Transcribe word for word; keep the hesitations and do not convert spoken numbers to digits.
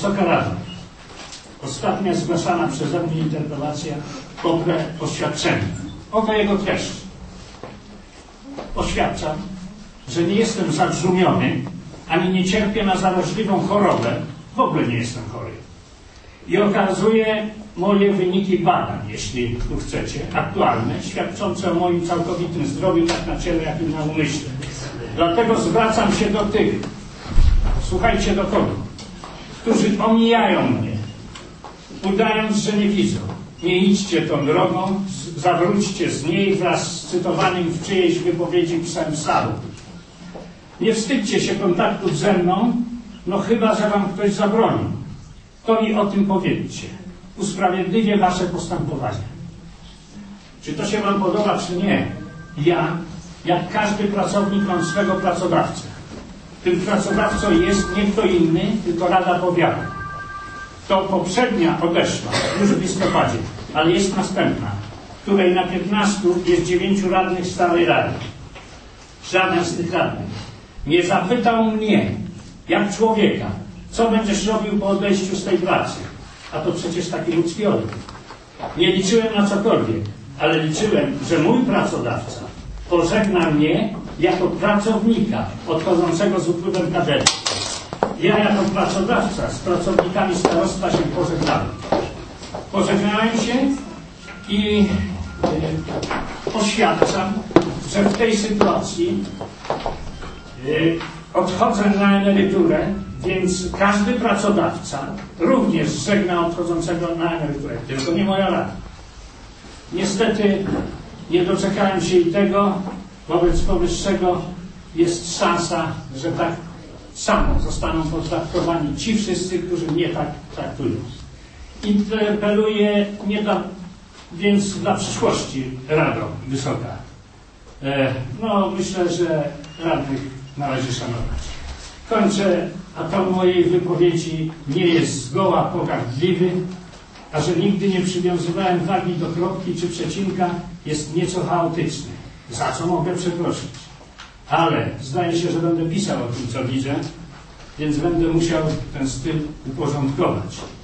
Wysoka Rado, ostatnia zgłaszana przeze mnie interpelacja poprę oświadczenie. Oto jego treść. Oświadczam, że nie jestem zadrzumiony, ani nie cierpię na zaraźliwą chorobę, w ogóle nie jestem chory. I okazuję moje wyniki badań, jeśli tu chcecie, aktualne, świadczące o moim całkowitym zdrowiu, tak na ciele, jak i na umyśle. Dlatego zwracam się do tych, słuchajcie do kogo, którzy omijają mnie, udając, że nie widzą. Nie idźcie tą drogą, zawróćcie z niej wraz z cytowanym w czyjejś wypowiedzi psem Saru. Nie wstydźcie się kontaktów ze mną, no chyba, że wam ktoś zabroni. To mi o tym powiedzcie. Usprawiedliwię wasze postępowanie. Czy to się wam podoba, czy nie? Ja, jak każdy pracownik, mam swego pracodawcę. Tym pracodawcą jest nie kto inny, tylko Rada Powiatu. To poprzednia odeszła już w listopadzie, ale jest następna, której na piętnastu jest dziewięciu radnych Starej Rady. Żaden z tych radnych nie zapytał mnie, jak człowieka, co będziesz robił po odejściu z tej pracy. A to przecież taki ludzki odruch. Nie liczyłem na cokolwiek, ale liczyłem, że mój pracodawca pożegna mnie jako pracownika odchodzącego z upływem kadencji. Ja jako pracodawca z pracownikami starostwa się pożegnałem. Pożegnałem się i e, oświadczam, że w tej sytuacji e, odchodzę na emeryturę, więc każdy pracodawca również żegna odchodzącego na emeryturę, tylko nie moja rada. Niestety nie doczekałem się i tego, wobec powyższego jest szansa, że tak samo zostaną potraktowani ci wszyscy, którzy mnie tak traktują. Interpeluję nie dla, więc dla przyszłości Rado Wysoka. E, no myślę, że radnych należy szanować. Kończę, a ton mojej wypowiedzi nie jest zgoła pogardliwy, a że nigdy nie przywiązywałem wagi do kropki czy przecinka, jest nieco chaotyczny, za co mogę przeprosić. Ale zdaje się, że będę pisał o tym, co widzę, więc będę musiał ten styl uporządkować.